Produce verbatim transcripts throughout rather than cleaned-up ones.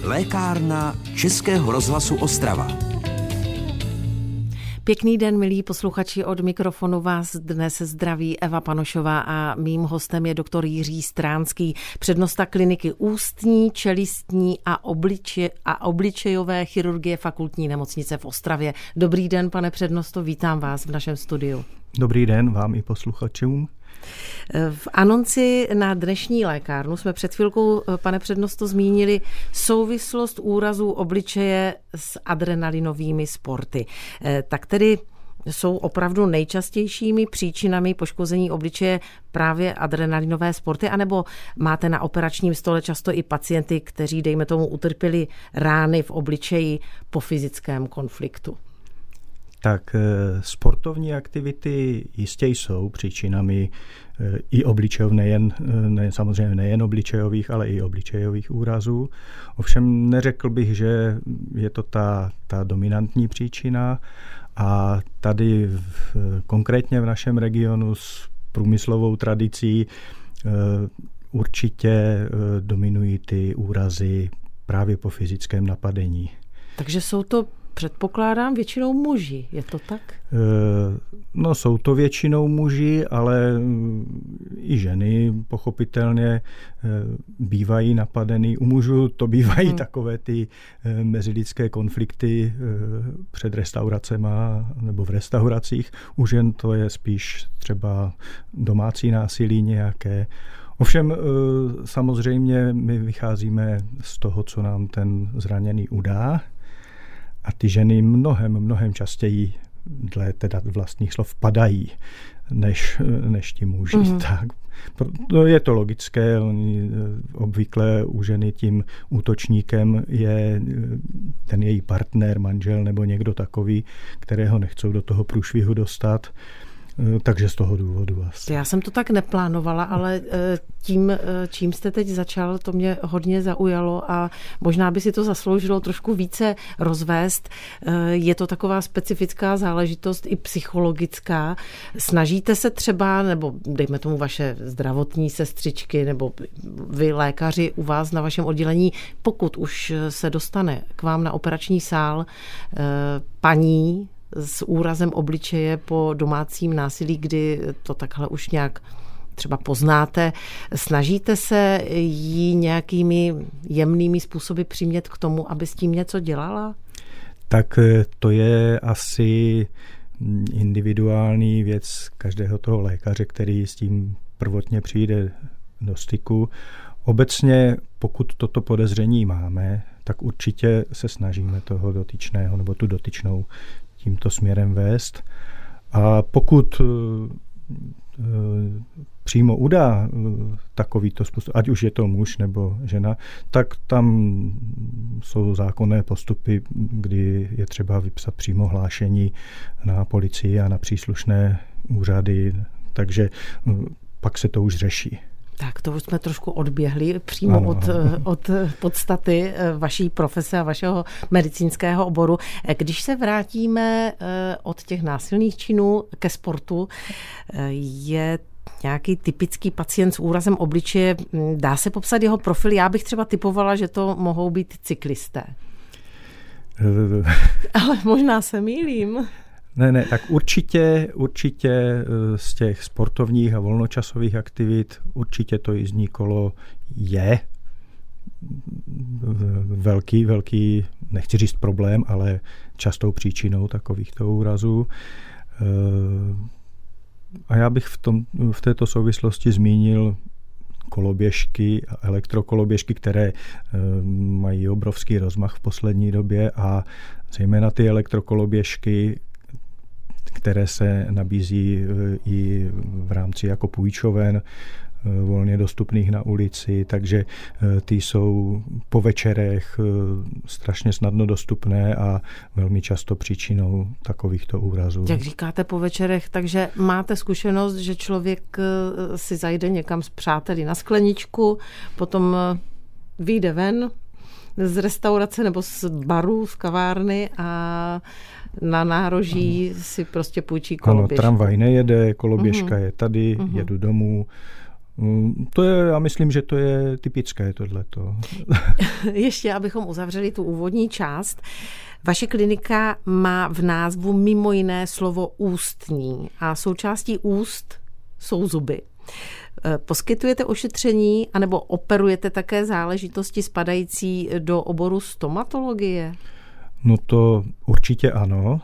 Lékárna Českého rozhlasu Ostrava. Pěkný den, milí posluchači, od mikrofonu vás dnes zdraví Eva Panošová a mým hostem je doktor Jiří Stránský, přednosta kliniky ústní, čelistní a, obliče, a obličejové chirurgie Fakultní nemocnice v Ostravě. Dobrý den, pane přednosto, vítám vás v našem studiu. Dobrý den vám i posluchačům. V anonci na dnešní lékárnu jsme před chvilkou, pane přednosto, zmínili souvislost úrazů obličeje s adrenalinovými sporty. Tak tedy jsou opravdu nejčastějšími příčinami poškození obličeje právě adrenalinové sporty, anebo máte na operačním stole často i pacienty, kteří, dejme tomu, utrpěli rány v obličeji po fyzickém konfliktu? Tak sportovní aktivity jistě jsou příčinami i obličejov, nejen, ne, samozřejmě nejen obličejových, ale i obličejových úrazů. Ovšem neřekl bych, že je to ta, ta dominantní příčina a tady v, konkrétně v našem regionu s průmyslovou tradicí určitě dominují ty úrazy právě po fyzickém napadení. Takže jsou to, předpokládám, většinou muži, je to tak? No, jsou to většinou muži, ale i ženy pochopitelně bývají napadený. U mužů to bývají hmm. takové ty mezilidské konflikty před restauracema nebo v restauracích. U žen to je spíš třeba domácí násilí nějaké. Ovšem samozřejmě my vycházíme z toho, co nám ten zraněný udá. A ty ženy mnohem, mnohem častěji dle teda vlastních slov padají, než, než ti muži. Mm. Tak, je to logické, oni, obvykle u ženy tím útočníkem je ten její partner, manžel nebo někdo takový, kterého nechcou do toho průšvihu dostat. Takže z toho důvodu vlastně. Já jsem to tak neplánovala, ale tím, čím jste teď začal, to mě hodně zaujalo a možná by si to zasloužilo trošku více rozvést. Je to taková specifická záležitost i psychologická. Snažíte se třeba, nebo dejme tomu vaše zdravotní sestřičky, nebo vy lékaři u vás na vašem oddělení, pokud už se dostane k vám na operační sál paní s úrazem obličeje po domácím násilí, kdy to takhle už nějak třeba poznáte, snažíte se jí nějakými jemnými způsoby přimět k tomu, aby s tím něco dělala? Tak to je asi individuální věc každého toho lékaře, který s tím prvotně přijde do styku. Obecně, pokud toto podezření máme, tak určitě se snažíme toho dotyčného nebo tu dotyčnou tímto směrem vést. A pokud uh, uh, přímo udá uh, takovýto způsob, ať už je to muž nebo žena, tak tam jsou zákonné postupy, kdy je třeba vypsat přímo hlášení na policii a na příslušné úřady, takže uh, pak se to už řeší. Tak to už jsme trošku odběhli přímo ano, od, od podstaty vaší profese a vašeho medicínského oboru. Když se vrátíme od těch násilných činů ke sportu, je nějaký typický pacient s úrazem obličeje, dá se popsat jeho profil? Já bych třeba typovala, že to mohou být cyklisté. Ale možná se mýlím. Ne, ne, tak určitě, určitě z těch sportovních a volnočasových aktivit určitě to jízdní kolo je velký, velký, nechci říct problém, ale častou příčinou takovýchto úrazů. A já bych v, tom, v této souvislosti zmínil koloběžky a elektrokoloběžky, které mají obrovský rozmach v poslední době a zejména ty elektrokoloběžky, které se nabízí i v rámci jako půjčoven, volně dostupných na ulici, takže ty jsou po večerech strašně snadno dostupné a velmi často příčinou takovýchto úrazů. Jak říkáte po večerech, takže máte zkušenost, že člověk si zajde někam s přáteli na skleničku, potom vyjde ven z restaurace nebo z baru, z kavárny a na nároží ano. si prostě půjčí koloběžku. Ano, tramvaj nejede, koloběžka uh-huh. je tady, uh-huh. jedu domů, To je, já myslím, že to je typické tohleto. Ještě, abychom uzavřeli tu úvodní část. Vaše klinika má v názvu mimo jiné slovo ústní a součástí úst jsou zuby. Poskytujete ošetření anebo operujete také záležitosti spadající do oboru stomatologie? No to určitě ano.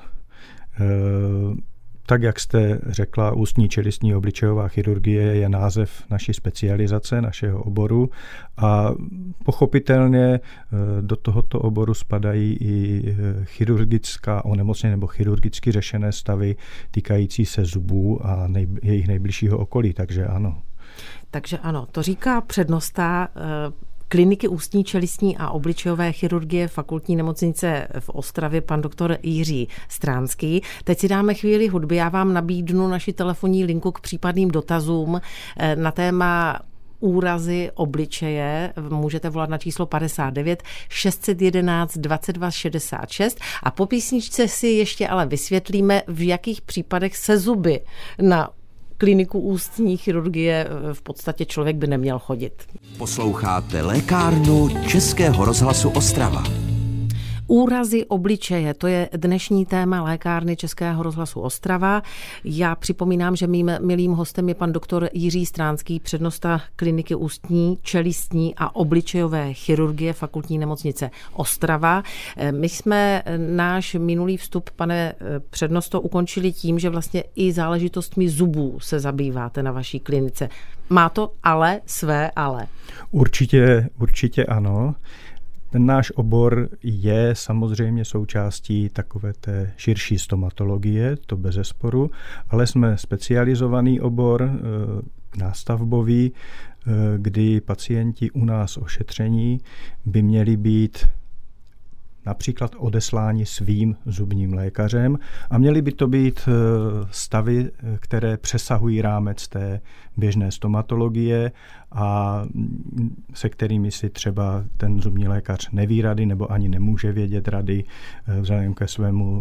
Tak, jak jste řekla, ústní čelistní obličejová chirurgie je název naší specializace, našeho oboru a pochopitelně do tohoto oboru spadají i chirurgická onemocnění nebo chirurgicky řešené stavy týkající se zubů a nej, jejich nejbližšího okolí, takže ano. Takže ano, to říká přednosta kliniky ústní, čelistní a obličejové chirurgie Fakultní nemocnice v Ostravě, pan doktor Jiří Stránský. Teď si dáme chvíli hudby, já vám nabídnu naši telefonní linku k případným dotazům na téma úrazy obličeje. Můžete volat na číslo padesát devět šest jedna jedna dvacet dva šedesát šest a po písničce si ještě ale vysvětlíme, v jakých případech se zuby na kliniku ústní chirurgie v podstatě člověk by neměl chodit. Posloucháte lékárnu Českého rozhlasu Ostrava. Úrazy obličeje, to je dnešní téma lékárny Českého rozhlasu Ostrava. Já připomínám, že mým milým hostem je pan doktor Jiří Stránský, přednosta kliniky ústní, čelistní a obličejové chirurgie Fakultní nemocnice Ostrava. My jsme náš minulý vstup, pane přednosto, ukončili tím, že vlastně i záležitostmi zubů se zabýváte na vaší klinice. Má to ale své ale. Určitě, určitě ano. Ten náš obor je samozřejmě součástí takové té širší stomatologie, to bezesporu, ale jsme specializovaný obor, nástavbový, kdy pacienti u nás ošetření by měli být například odesláni svým zubním lékařem a měly by to být stavy, které přesahují rámec té běžné stomatologie a se kterými si třeba ten zubní lékař neví rady nebo ani nemůže vědět rady vzhledem ke svému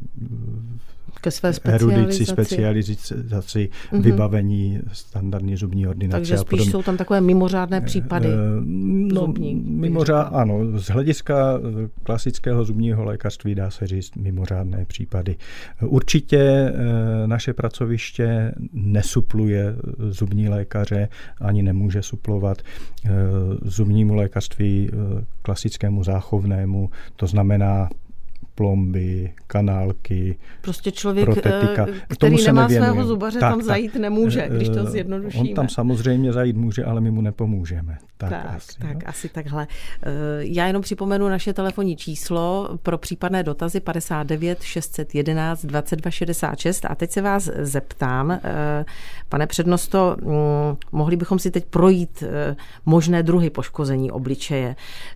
ke své erudici, specializaci, mm-hmm. vybavení standardní zubní ordinace. Takže spíš jsou tam takové mimořádné případy no, zubní. Mimořád, ano, z hlediska klasického zubního lékařství dá se říct mimořádné případy. Určitě naše pracoviště nesupluje zubní lékaře, ani nemůže suplovat zubnímu lékařství klasickému záchovnému, to znamená plomby, kanálky, prostě člověk, protetika. který nemá svého zubaře, tak, tam zajít tak, nemůže, když to zjednodušíme. On tam samozřejmě zajít může, ale my mu nepomůžeme. Tak, tak, asi, tak no. asi takhle. Já jenom připomenu naše telefonní číslo pro případné dotazy padesát devět šest jedna jedna dvacet dva šedesát šest a teď se vás zeptám, pane přednosto, mohli bychom si teď projít možné druhy poškození obličeje.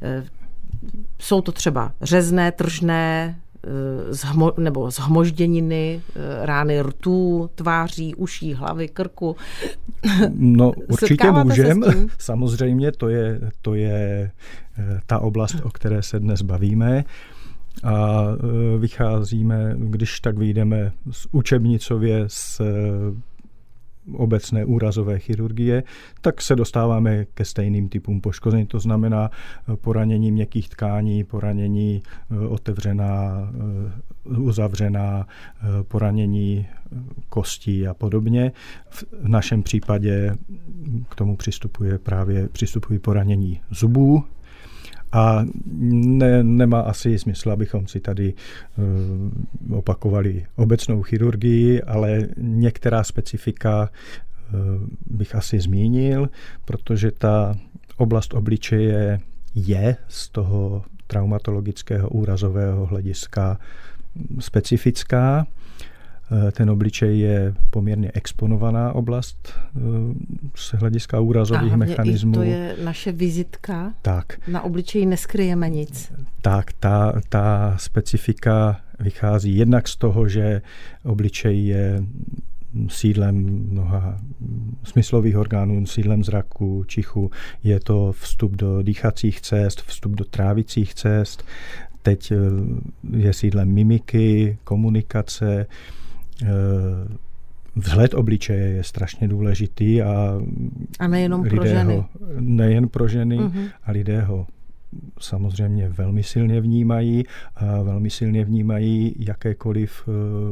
Jsou to třeba řezné, tržné, zhmo, nebo zhmožděniny, rány rtů, tváří, uší, hlavy, krku. No určitě můžeme. Samozřejmě to je, to je ta oblast, o které se dnes bavíme. A vycházíme, když tak vyjdeme z učebnicově z obecné úrazové chirurgie, tak se dostáváme ke stejným typům poškození. To znamená poranění měkkých tkání, poranění otevřená, uzavřená, poranění kostí a podobně. V našem případě k tomu přistupuje právě přistupují poranění zubů. A ne, nemá asi smysl, abychom si tady uh, opakovali obecnou chirurgii, ale některá specifika uh, bych asi zmínil, protože ta oblast obličeje je z toho traumatologického úrazového hlediska specifická. Ten obličej je poměrně exponovaná oblast z hlediska úrazových mechanismů. To je naše vizitka. Tak. Na obličeji neskryjeme nic. Tak, ta, ta specifika vychází jednak z toho, že obličej je sídlem mnoha smyslových orgánů, sídlem zraku, čichu. Je to vstup do dýchacích cest, vstup do trávicích cest. Teď je sídlem mimiky, komunikace, Vzhled obličeje je strašně důležitý a, a nejenom pro ženy. Ho, nejen pro ženy uh-huh. a lidé ho samozřejmě velmi silně vnímají a velmi silně vnímají jakékoliv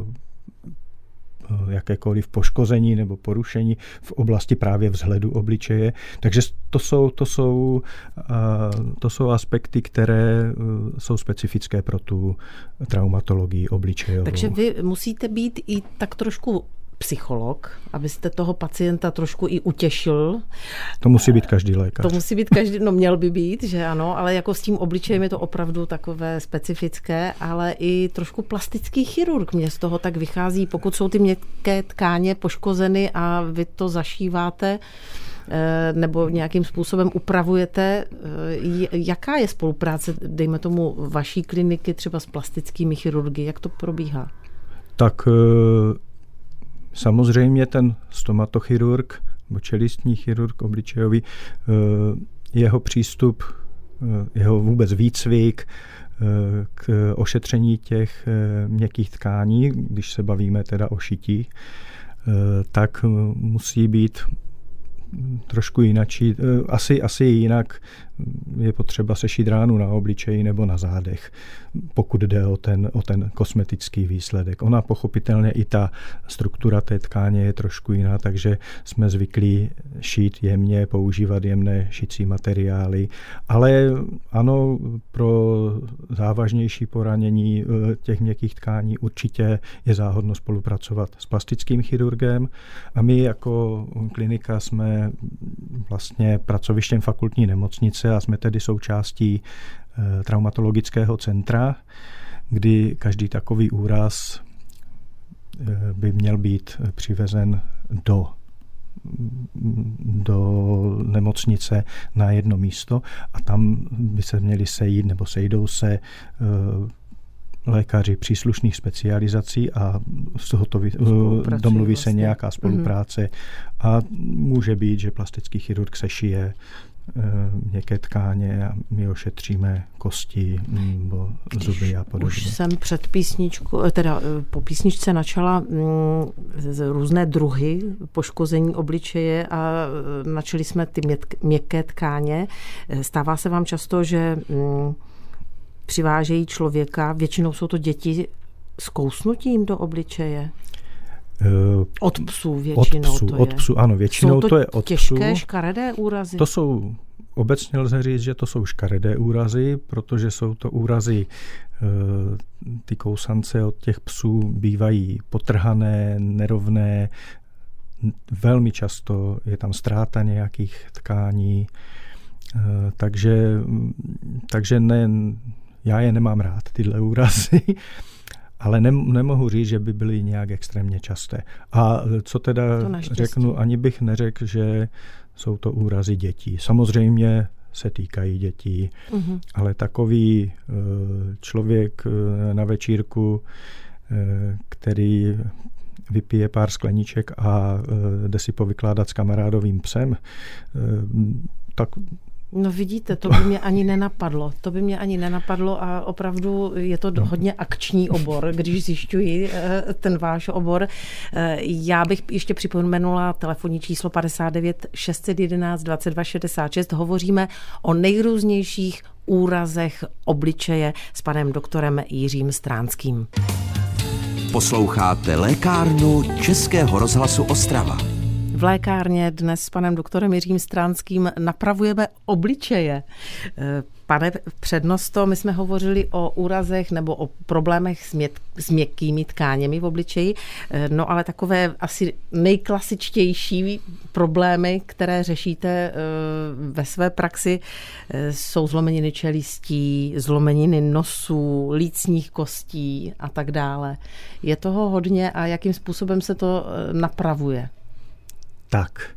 jakékoliv poškození nebo porušení v oblasti právě vzhledu obličeje. Takže to jsou, to jsou, to jsou aspekty, které jsou specifické pro tu traumatologii obličejovou. Takže vy musíte být i tak trošku psycholog, abyste toho pacienta trošku i utěšil. To musí být každý lékař. To musí být každý, no měl by být, že ano, ale jako s tím obličejem je to opravdu takové specifické, ale i trošku plastický chirurg mě z toho tak vychází, pokud jsou ty měkké tkáně poškozeny a vy to zašíváte nebo nějakým způsobem upravujete. Jaká je spolupráce, dejme tomu, vaší kliniky třeba s plastickými chirurgy? Jak to probíhá? Tak samozřejmě ten stomatochirurg nebo čelistní chirurg obličejový, jeho přístup, jeho vůbec výcvik k ošetření těch měkkých tkání, když se bavíme teda o šití, tak musí být trošku jinačí. Asi, asi jinak je potřeba sešít ránu na obličeji nebo na zádech, pokud jde o ten, o ten kosmetický výsledek. Ona pochopitelně i ta struktura té tkáně je trošku jiná, takže jsme zvyklí šít jemně, používat jemné šicí materiály. Ale ano, pro závažnější poranění těch měkkých tkání určitě je záhodno spolupracovat s plastickým chirurgem a my jako klinika jsme vlastně pracovištěm fakultní nemocnice a jsme tedy součástí e, traumatologického centra, kdy každý takový úraz e, by měl být přivezen do, do nemocnice na jedno místo a tam by se měli sejít nebo sejdou se e, lékaři příslušných specializací a z tohoto domluví se vlastně nějaká spolupráce mm-hmm. a může být, že plastický chirurg sešije měkké tkáně a my ošetříme kosti nebo zuby a podobně. Už jsem před písničku, teda po písničce načala z různé druhy poškození obličeje a načali jsme ty měkké tkáně. Stává se vám často, že přivážejí člověka, většinou jsou to děti s kousnutím do obličeje? Od psů většinou od psů, to je. Od psů, ano, většinou jsou to, to je od těžké, psů. škaredé úrazy? To jsou, obecně lze říct, že to jsou škaredé úrazy, protože jsou to úrazy, ty kousance od těch psů bývají potrhané, nerovné, velmi často je tam ztráta nějakých tkání, takže, takže ne, já je nemám rád, tyhle úrazy. Ale ne, nemohu říct, že by byly nějak extrémně časté. A co teda řeknu, ani bych neřekl, že jsou to úrazy dětí. Samozřejmě se týkají dětí, uh-huh. ale takový uh, člověk uh, na večírku, uh, který vypije pár skleniček a uh, jde si povykládat s kamarádovým psem, uh, tak no vidíte, to by mě ani nenapadlo. To by mě ani nenapadlo a opravdu je to hodně akční obor, když zjišťuji ten váš obor. Já bych ještě připomenula telefonní číslo padesát devět šest set jedenáct dvacet dva šedesát šest. Hovoříme o nejrůznějších úrazech obličeje s panem doktorem Jiřím Stránským. Posloucháte lékárnu Českého rozhlasu Ostrava. V lékárně dnes s panem doktorem Jiřím Stránským napravujeme obličeje. Pane přednosto, my jsme hovořili o úrazech nebo o problémech s, měk, s měkkými tkáněmi v obličeji, no ale takové asi nejklasičtější problémy, které řešíte ve své praxi, jsou zlomeniny čelistí, zlomeniny nosů, lícních kostí a tak dále. Je toho hodně a jakým způsobem se to napravuje? Tak,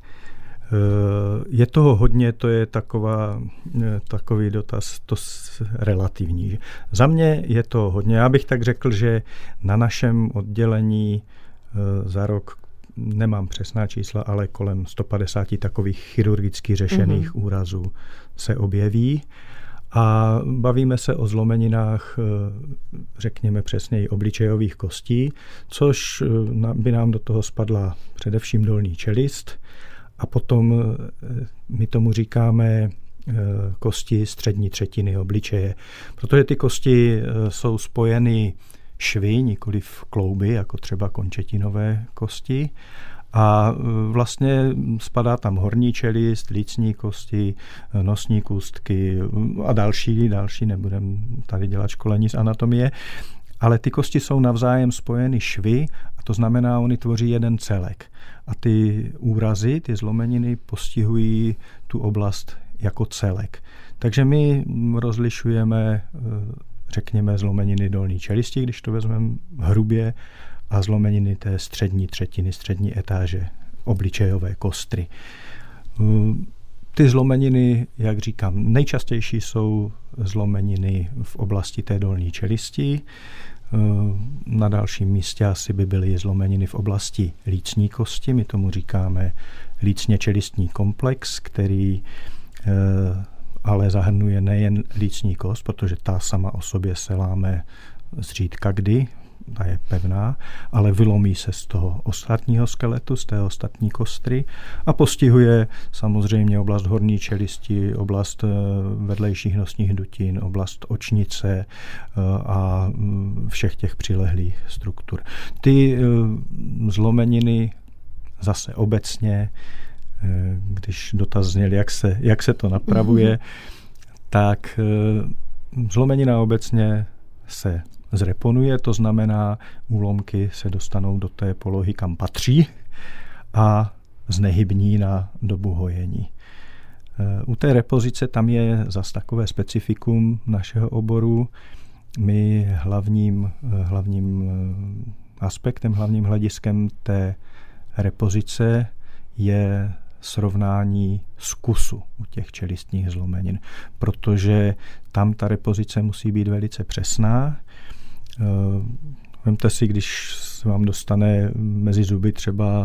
je toho hodně, to je taková, takový dotaz, to relativní. Za mě je to hodně. Já bych tak řekl, že na našem oddělení za rok, nemám přesná čísla, ale kolem sto padesát takových chirurgicky řešených mm-hmm. úrazů se objeví. A bavíme se o zlomeninách, řekněme přesněji, obličejových kostí, což by nám do toho spadla především dolní čelist a potom my tomu říkáme kosti střední třetiny obličeje, protože ty kosti jsou spojeny švy, nikoliv klouby, jako třeba končetinové kosti. A vlastně spadá tam horní čelist, lícní kosti, nosní kůstky a další, další, nebudem tady dělat školení z anatomie, ale ty kosti jsou navzájem spojeny švy a to znamená, oni tvoří jeden celek. A ty úrazy, ty zlomeniny postihují tu oblast jako celek. Takže my rozlišujeme, řekněme, zlomeniny dolní čelisti, když to vezmeme hrubě, a zlomeniny té střední třetiny, střední etáže obličejové kostry. Ty zlomeniny, jak říkám, nejčastější jsou zlomeniny v oblasti té dolní čelisti. Na dalším místě asi by byly zlomeniny v oblasti lícní kosti. My tomu říkáme lícně čelistní komplex, který ale zahrnuje nejen lícní kost, protože ta sama o sobě se láme zřídka kdy, ta je pevná, ale vylomí se z toho ostatního skeletu, z té ostatní kostry a postihuje samozřejmě oblast horní čelisti, oblast vedlejších nosních dutin, oblast očnice a všech těch přilehlých struktur. Ty zlomeniny zase obecně, když dotaz zněl, jak se, jak se to napravuje, mm-hmm. tak zlomenina obecně se zreponuje, to znamená, úlomky se dostanou do té polohy, kam patří a znehybní na dobu hojení. U té repozice tam je zas takové specifikum našeho oboru. My hlavním, hlavním aspektem, hlavním hlediskem té repozice je srovnání zkusu u těch čelistních zlomenin, protože tam ta repozice musí být velice přesná. Vemte si, když se vám dostane mezi zuby třeba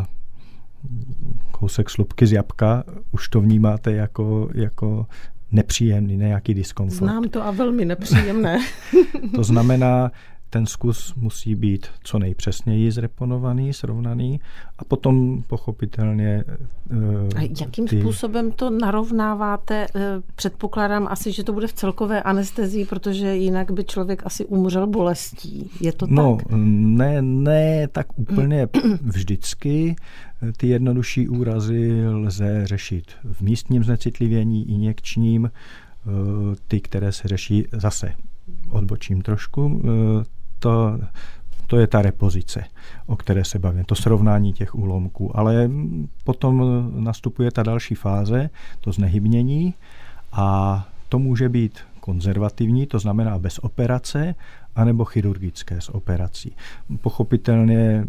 kousek slupky z jabka, už to vnímáte jako, jako nepříjemný, nějaký diskomfort. Znám to a velmi nepříjemné. To znamená, ten zkus musí být co nejpřesněji zreponovaný, srovnaný a potom pochopitelně... A jakým ty... způsobem to narovnáváte? Předpokládám asi, že to bude v celkové anestezii, protože jinak by člověk asi umřel bolestí. Je to no, tak? No, ne, ne tak úplně vždycky. Ty jednodušší úrazy lze řešit v místním znecitlivění, injekčním, ty, které se řeší zase odbočím trošku, to, to je ta repozice, o které se bavím, to srovnání těch úlomků. Ale potom nastupuje ta další fáze, to znehybnění a to může být konzervativní, to znamená bez operace, anebo chirurgické s operací. Pochopitelně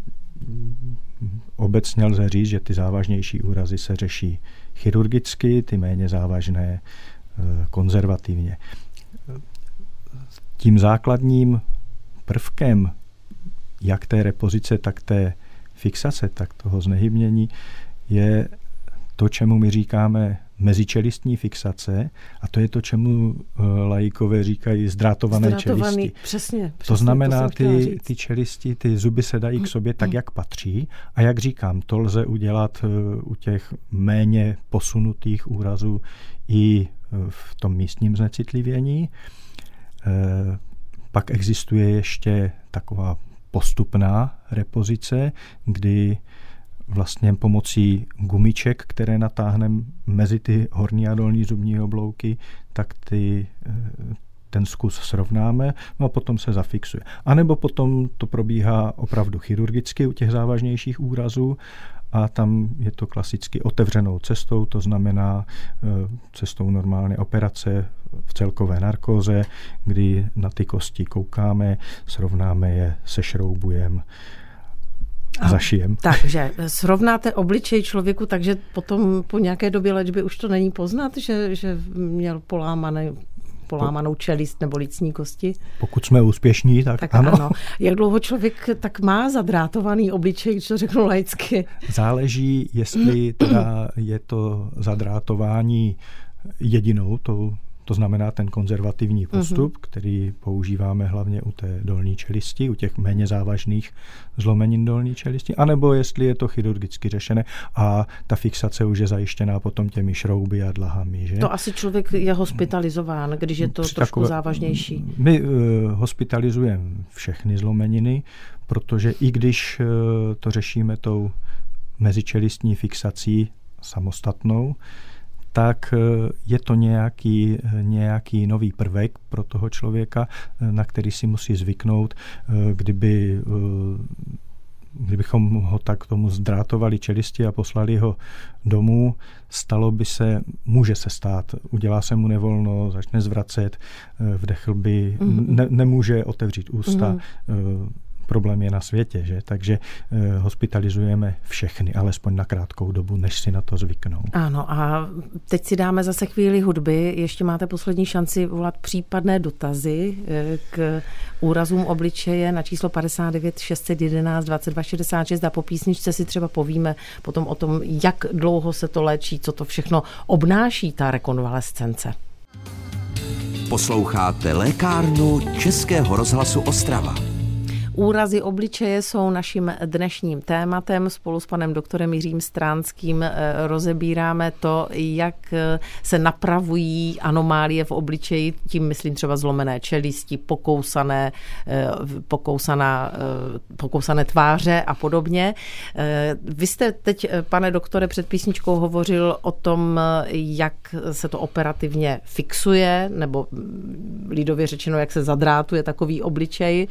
obecně lze říct, že ty závažnější úrazy se řeší chirurgicky, ty méně závažné konzervativně. Tím základním prvkem jak té repozice, tak té fixace, tak toho znehybnění je to, čemu my říkáme mezičelistní fixace a to je to, čemu laikové říkají zdrátované Zdrátovaný, čelisti. Přesně, přesně. To znamená, to ty, ty čelisti, ty zuby se dají k sobě tak, jak patří a jak říkám, to lze udělat u těch méně posunutých úrazů i v tom místním znecitlivění. Pak existuje ještě taková postupná repozice, kdy vlastně pomocí gumiček, které natáhneme mezi ty horní a dolní zubní oblouky, tak ty, ten zkus srovnáme, no a potom se zafixuje. A nebo potom to probíhá opravdu chirurgicky u těch závažnějších úrazů a tam je to klasicky otevřenou cestou, to znamená cestou normálně operace v celkové narkóze, kdy na ty kosti koukáme, srovnáme je, sešroubujeme a zašijem. Takže srovnáte obličej člověku, takže potom po nějaké době léčby už to není poznat, že, že měl polámané polámanou čelist nebo lícní kosti? Pokud jsme úspěšní, tak, tak ano. ano. Jak dlouho člověk tak má zadrátovaný obličej, když to řeknu laicky? Záleží, jestli teda je to zadrátování jedinou tou, to znamená ten konzervativní postup, mm-hmm. který používáme hlavně u té dolní čelisti, u těch méně závažných zlomenin dolní čelisti, anebo jestli je to chirurgicky řešené a ta fixace už je zajištěná potom těmi šrouby a dlahami. Že? To asi člověk je hospitalizován, když je to Při trošku takové, závažnější. My uh, hospitalizujeme všechny zlomeniny, protože i když uh, to řešíme tou mezičelistní fixací samostatnou, tak je to nějaký, nějaký nový prvek pro toho člověka, na který si musí zvyknout. Kdyby, kdybychom ho tak tomu zdrátovali čelisti a poslali ho domů, stalo by se, může se stát, udělá se mu nevolno, začne zvracet, vdechl by, mm-hmm. ne, nemůže otevřít ústa, mm-hmm. Problém je na světě, že? Takže eh, hospitalizujeme všechny, alespoň na krátkou dobu, než si na to zvyknou. Ano, a teď si dáme zase chvíli hudby. Ještě máte poslední šanci volat případné dotazy eh, k úrazům obličeje na číslo padesát devět šest set jedenáct dvacet dva šedesát šest a po písničce si třeba povíme potom o tom, jak dlouho se to léčí, co to všechno obnáší ta rekonvalescence. Posloucháte lékárnu Českého rozhlasu Ostrava. Úrazy obličeje jsou naším dnešním tématem. Spolu s panem doktorem Jiřím Stránským rozebíráme to, jak se napravují anomálie v obličeji, tím myslím třeba zlomené čelisti, pokousané, pokousaná, pokousané tváře a podobně. Vy jste teď, pane doktore, před písničkou hovořil o tom, jak se to operativně fixuje, nebo lidově řečeno, jak se zadrátuje takový obličej.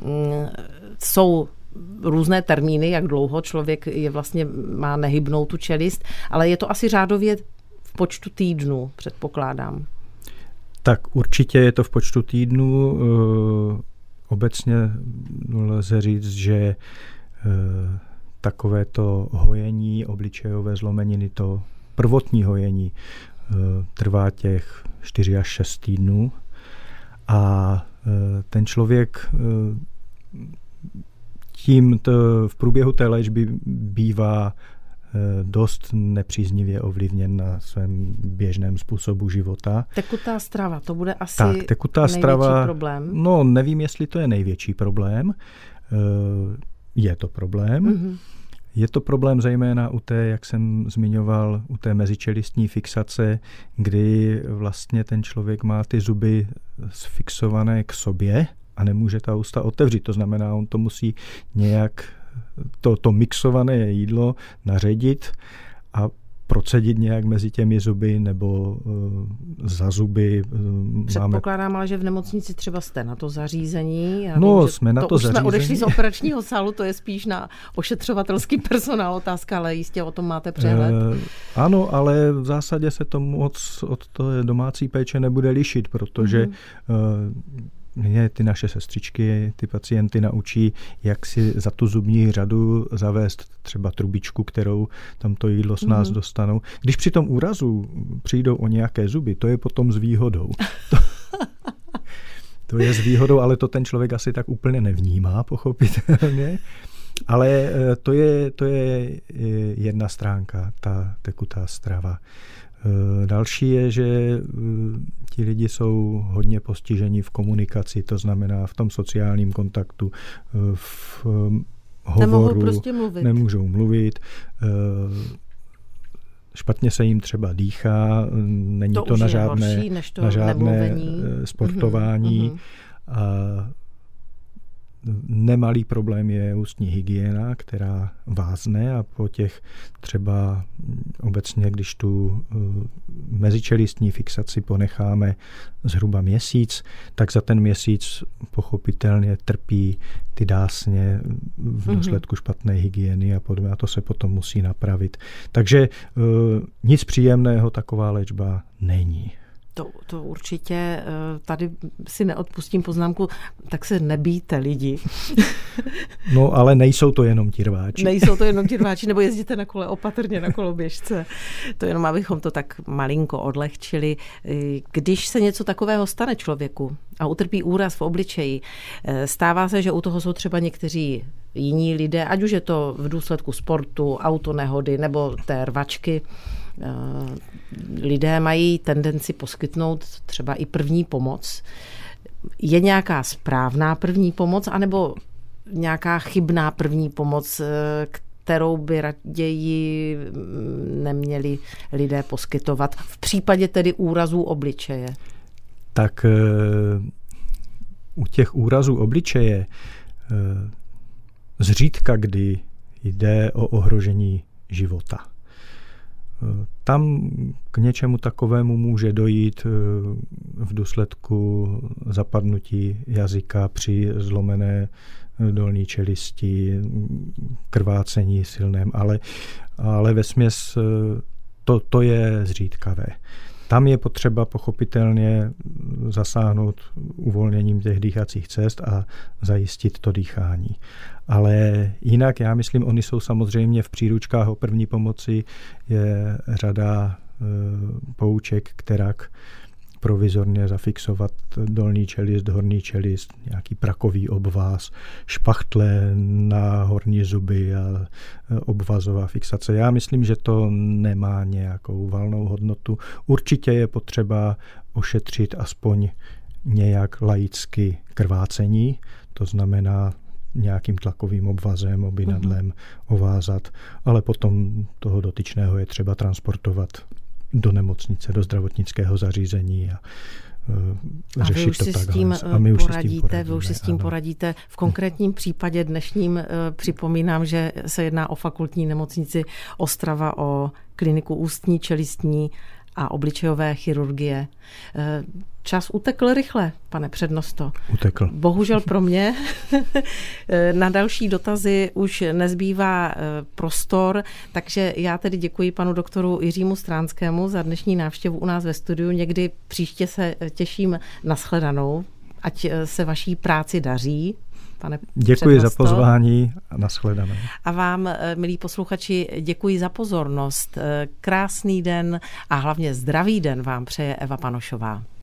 Jsou různé termíny, jak dlouho člověk je vlastně má nehybnou tu čelist, ale je to asi řádově v počtu týdnů, předpokládám. Tak určitě je to v počtu týdnů. Obecně lze říct, že takovéto hojení obličejové zlomeniny, to prvotní hojení, trvá těch čtyři až šest týdnů a ten člověk tím to v průběhu té léčby bývá dost nepříznivě ovlivněn na svém běžném způsobu života. Tekutá strava, to bude asi tak, tekutá největší strava, problém. No, nevím, jestli to je největší problém. Je to problém. Mm-hmm. Je to problém zejména u té, jak jsem zmiňoval, u té mezičelistní fixace, kdy vlastně ten člověk má ty zuby sfixované k sobě a nemůže ta ústa otevřít. To znamená, on to musí nějak to, to mixované jídlo naředit a procedit nějak mezi těmi zuby nebo uh, za zuby. Uh, Předpokládám, ale že v nemocnici třeba jste na to zařízení. Já no, vím, jsme na to, to už zařízení. Jsme odešli z operačního sálu, to je spíš na ošetřovatelský personál otázka, ale jistě o tom máte přehled. Uh, ano, ale v zásadě se to moc od té domácí péče nebude lišit, protože mm-hmm. uh, mě ty naše sestřičky, ty pacienty naučí, jak si za tu zubní řadu zavést třeba trubičku, kterou tam to jídlo s nás mm. dostanou. Když při tom úrazu přijdou o nějaké zuby, to je potom s výhodou. To, to je s výhodou, ale to ten člověk asi tak úplně nevnímá, pochopitelně. Ale to je, to je jedna stránka, ta tekutá strava. Další je, že ti lidi jsou hodně postiženi v komunikaci, to znamená v tom sociálním kontaktu, v hovoru. Nemohou prostě mluvit. Nemůžou mluvit. Špatně se jim třeba dýchá, není to, to na žádné, horší, než to na žádné sportování. Mm-hmm. A nemalý problém je ústní hygiena, která vázne a po těch třeba obecně, když tu mezičelistní fixaci ponecháme zhruba měsíc, tak za ten měsíc pochopitelně trpí ty dásně v důsledku špatné hygieny a podobně a to se potom musí napravit. Takže nic příjemného taková léčba není. To, to určitě, tady si neodpustím poznámku, tak se nebijte lidi. No, ale nejsou to jenom ti rváči. Nejsou to jenom ti rváči, nebo jezdíte na kole opatrně na koloběžce. To jenom, abychom to tak malinko odlehčili. Když se něco takového stane člověku a utrpí úraz v obličeji, stává se, že u toho jsou třeba někteří jiní lidé, ať už je to v důsledku sportu, autonehody nebo té rvačky. lidé mají tendenci poskytnout třeba i první pomoc. Je nějaká správná první pomoc, anebo nějaká chybná první pomoc, kterou by raději neměli lidé poskytovat v případě tedy úrazů obličeje? Tak u těch úrazů obličeje zřídka kdy jde o ohrožení života. Tam k něčemu takovému může dojít v důsledku zapadnutí jazyka při zlomené dolní čelisti, krvácení silném, ale, ale vesměs to, to je zřídkavé. Tam je potřeba pochopitelně zasáhnout uvolněním těch dýchacích cest a zajistit to dýchání. Ale jinak já myslím, oni jsou samozřejmě v příručkách o první pomoci je řada e, pouček, kterak provizorně zafixovat dolní čelist, horní čelist, nějaký prakový obvaz, špachtle na horní zuby a obvazová fixace. Já myslím, že to nemá nějakou valnou hodnotu. Určitě je potřeba ošetřit aspoň nějak laicky krvácení, to znamená nějakým tlakovým obvazem, obinadlem ovázat, ale potom toho dotyčného je třeba transportovat do nemocnice, do zdravotnického zařízení a uh, řešit to takhle. A my už si s tím poradíte, vy už si s tím ano. poradíte. V konkrétním případě dnešním uh, připomínám, že se jedná o fakultní nemocnici Ostrava, o kliniku ústní, čelistní a obličejové chirurgie. Čas utekl rychle, pane přednosto. Utekl. Bohužel pro mě. Na další dotazy už nezbývá prostor, takže já tedy děkuji panu doktoru Jiřímu Stránskému za dnešní návštěvu u nás ve studiu. Někdy příště se těším na shledanou, ať se vaší práci daří. Pane děkuji přednosto. za pozvání a nashledanou. A vám, milí posluchači, děkuji za pozornost. Krásný den a hlavně zdravý den vám přeje Eva Panošová.